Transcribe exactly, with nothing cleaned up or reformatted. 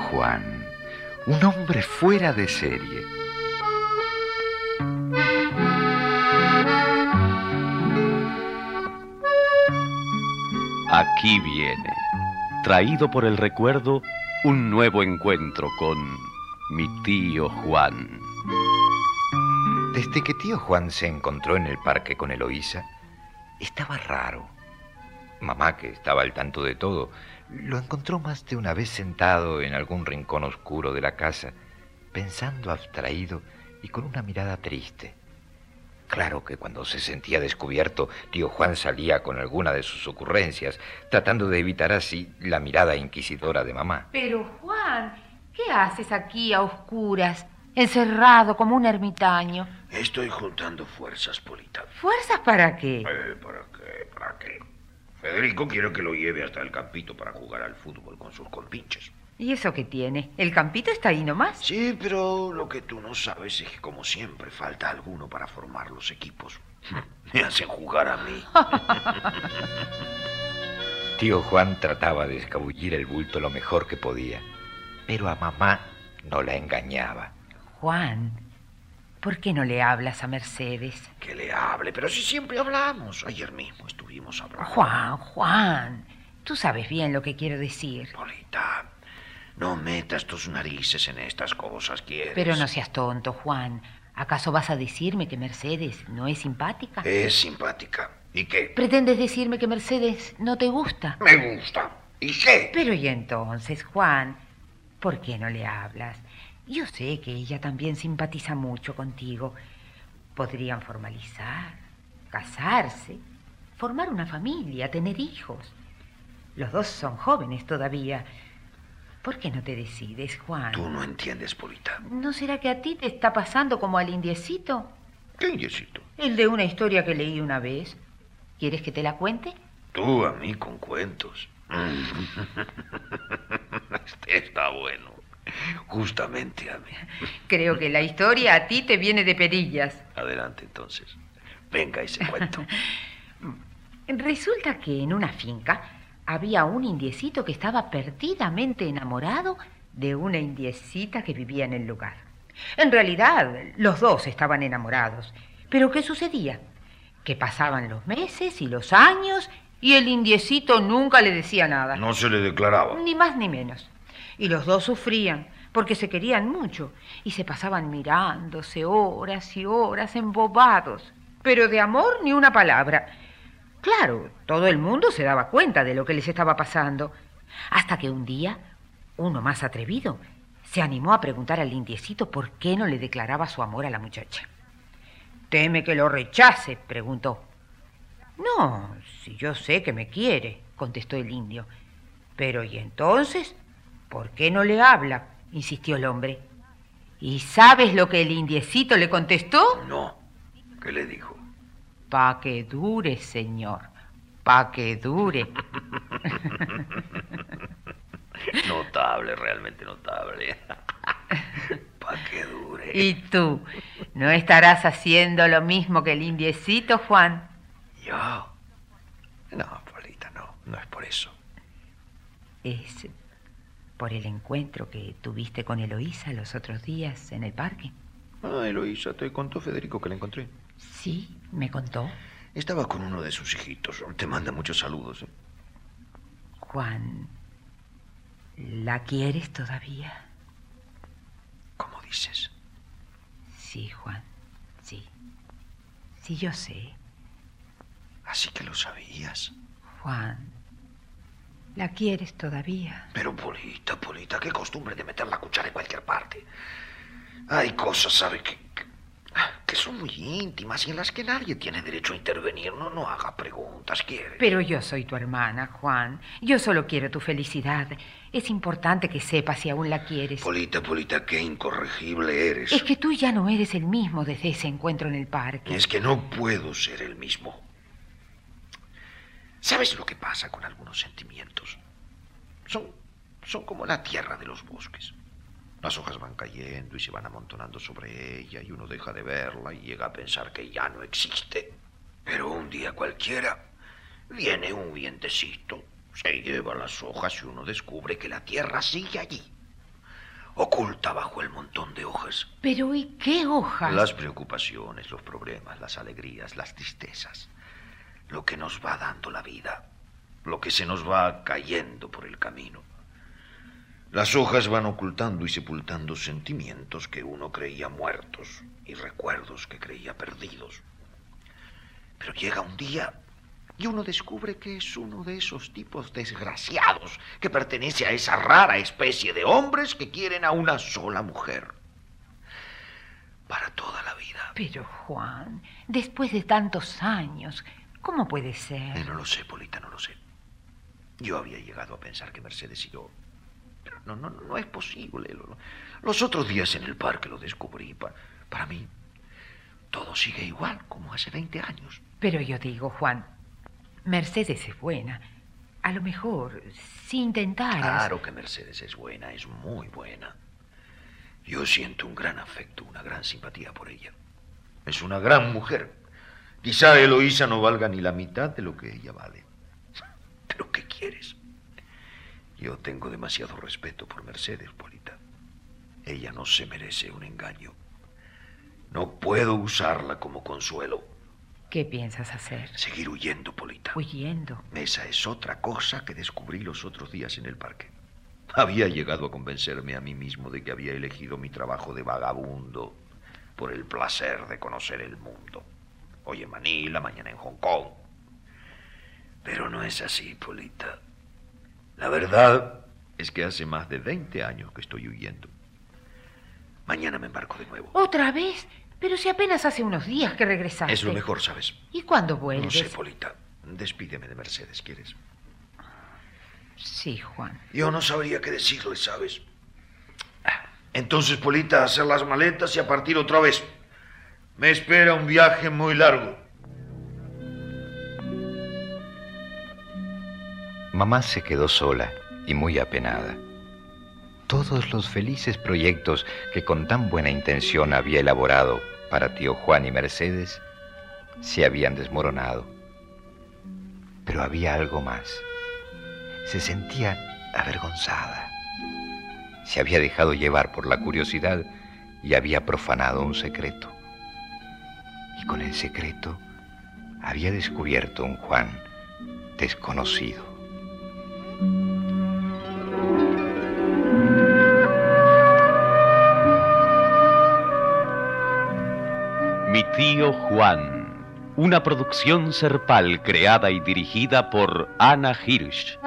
Juan, un hombre fuera de serie. Aquí viene, traído por el recuerdo, un nuevo encuentro con mi tío Juan. Desde que tío Juan se encontró en el parque con Eloísa, estaba raro. Mamá, que estaba al tanto de todo, lo encontró más de una vez sentado en algún rincón oscuro de la casa, pensando abstraído y con una mirada triste. Claro que cuando se sentía descubierto, tío Juan salía con alguna de sus ocurrencias, tratando de evitar así la mirada inquisidora de mamá. Pero, Juan, ¿qué haces aquí a oscuras, encerrado como un ermitaño? Estoy juntando fuerzas, Polita. ¿Fuerzas para qué? Eh, ¿Para qué? ¿Para qué? Federico quiere que lo lleve hasta el campito para jugar al fútbol con sus compinches. ¿Y eso qué tiene? ¿El campito está ahí nomás? Sí, pero lo que tú no sabes es que, como siempre, falta alguno para formar los equipos. Me hacen jugar a mí. Tío Juan trataba de escabullir el bulto lo mejor que podía, pero a mamá no la engañaba. Juan, ¿por qué no le hablas a Mercedes? Que le hable, pero si siempre hablamos. Ayer mismo estuvimos hablando. Juan, Juan, tú sabes bien lo que quiero decir. Polita, no metas tus narices en estas cosas, ¿quieres? Pero no seas tonto, Juan. ¿Acaso vas a decirme que Mercedes no es simpática? Es simpática. ¿Y qué? ¿Pretendes decirme que Mercedes no te gusta? Me gusta. ¿Y qué? Pero ¿y entonces, Juan? ¿Por qué no le hablas? Yo sé que ella también simpatiza mucho contigo. Podrían formalizar, casarse, formar una familia, tener hijos. Los dos son jóvenes todavía. ¿Por qué no te decides, Juan? Tú no entiendes, Polita. ¿No será que a ti te está pasando como al indiecito? ¿Qué indiecito? El de una historia que leí una vez. ¿Quieres que te la cuente? Tú a mí con cuentos. Este está bueno. Justamente a mí. Creo que la historia a ti te viene de perillas. Adelante, entonces. Venga ese cuento. Resulta que en una finca había un indiecito que estaba perdidamente enamorado de una indiecita que vivía en el lugar. En realidad, los dos estaban enamorados. ¿Pero qué sucedía? Que pasaban los meses y los años y el indiecito nunca le decía nada. No se le declaraba. Ni más ni menos. Y los dos sufrían porque se querían mucho y se pasaban mirándose horas y horas embobados. Pero de amor ni una palabra. Claro, todo el mundo se daba cuenta de lo que les estaba pasando. Hasta que un día, uno más atrevido se animó a preguntar al indiecito por qué no le declaraba su amor a la muchacha. ¿Teme que lo rechace?, preguntó. No, si yo sé que me quiere, contestó el indio. Pero ¿y entonces? ¿Por qué no le habla?, insistió el hombre. ¿Y sabes lo que el indiecito le contestó? No. ¿Qué le dijo? Pa' que dure, señor. Pa' que dure. Notable, realmente notable. Pa' que dure. ¿Y tú? ¿No estarás haciendo lo mismo que el indiecito, Juan? ¿Yo? No, Polita, no. No es por eso. Es por el encuentro que tuviste con Eloísa los otros días en el parque. Ah, Eloísa, ¿te contó Federico que la encontré? Sí, me contó. Estaba con uno de sus hijitos. Te manda muchos saludos. ¿eh? Juan, ¿la quieres todavía? ¿Cómo dices? Sí, Juan, sí. Sí, yo sé. Así que lo sabías. Juan, ¿la quieres todavía? Pero, Polita, Polita, qué costumbre de meter la cuchara en cualquier parte. Hay cosas, ¿sabe? Que, que, que son muy íntimas y en las que nadie tiene derecho a intervenir. No, no haga preguntas, ¿quiere? Pero yo soy tu hermana, Juan. Yo solo quiero tu felicidad. Es importante que sepas si aún la quieres. Polita, Polita, qué incorregible eres. Es que tú ya no eres el mismo desde ese encuentro en el parque. Es que no puedo ser el mismo. ¿Sabes lo que pasa con algunos sentimientos? Son, son como la tierra de los bosques. Las hojas van cayendo y se van amontonando sobre ella y uno deja de verla y llega a pensar que ya no existe. Pero un día cualquiera viene un vientecito, se lleva las hojas y uno descubre que la tierra sigue allí. oculta bajo el montón de hojas. Pero ¿y qué hojas? Las preocupaciones, los problemas, las alegrías, las tristezas. Lo que nos va dando la vida. Lo que se nos va cayendo por el camino. Las hojas van ocultando y sepultando sentimientos que uno creía muertos y recuerdos que creía perdidos. Pero llega un día y uno descubre que es uno de esos tipos desgraciados que pertenece a esa rara especie de hombres que quieren a una sola mujer. Para toda la vida. Pero, Juan, después de tantos años, ¿cómo puede ser? Eh, no lo sé, Polita, no lo sé. Yo había llegado a pensar que Mercedes y yo... Pero no, no, no es posible. Los otros días en el parque lo descubrí. Pa- para mí, todo sigue igual como hace veinte años. Pero yo digo, Juan, Mercedes es buena. A lo mejor, si intentaras... Claro que Mercedes es buena, es muy buena. Yo siento un gran afecto, una gran simpatía por ella. Es una gran mujer. Quizá Eloísa no valga ni la mitad de lo que ella vale. ¿Pero qué quieres? Yo tengo demasiado respeto por Mercedes, Polita. Ella no se merece un engaño. No puedo usarla como consuelo. ¿Qué piensas hacer? Seguir huyendo, Polita. Huyendo. Esa es otra cosa que descubrí los otros días en el parque. Había llegado a convencerme a mí mismo de que había elegido mi trabajo de vagabundo por el placer de conocer el mundo. Hoy en Manila, mañana en Hong Kong. Pero no es así, Polita. La verdad es que hace más de veinte años que estoy huyendo. Mañana me embarco de nuevo. ¿Otra vez? Pero si apenas hace unos días que regresaste. Es lo mejor, ¿sabes? ¿Y cuándo No vuelves? sé, Polita. Despídeme de Mercedes, ¿quieres? Sí, Juan. Yo no sabría qué decirle, ¿sabes? Entonces, Polita, a hacer las maletas y a partir otra vez. Me espera un viaje muy largo. Mamá se quedó sola y muy apenada. Todos los felices proyectos que con tan buena intención había elaborado para tío Juan y Mercedes se habían desmoronado. Pero había algo más. Se sentía avergonzada. Se había dejado llevar por la curiosidad y había profanado un secreto. Y con el secreto había descubierto un Juan desconocido. Mi tío Juan, una producción Serpal creada y dirigida por Ana Hirsch.